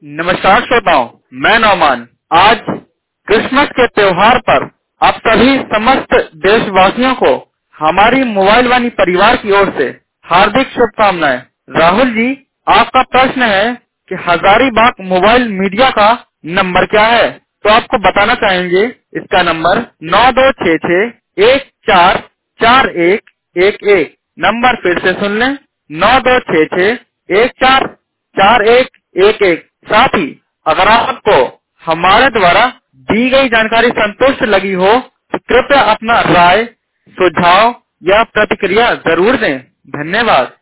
नमस्कार श्रोताओं, मैं नौमान। आज क्रिसमस के त्योहार पर आप सभी समस्त देशवासियों को हमारी मोबाइल वाणी परिवार की ओर से हार्दिक शुभकामनाएं। राहुल जी, आपका प्रश्न है कि हजारीबाग मोबाइल मीडिया का नंबर क्या है, तो आपको बताना चाहेंगे इसका नंबर 9266144111। नंबर फिर से सुन लें, 9266144111। साथ ही अगर आपको हमारे द्वारा दी गई जानकारी संतुष्ट लगी हो तो कृपया अपना राय, सुझाव या प्रतिक्रिया जरूर दें। धन्यवाद।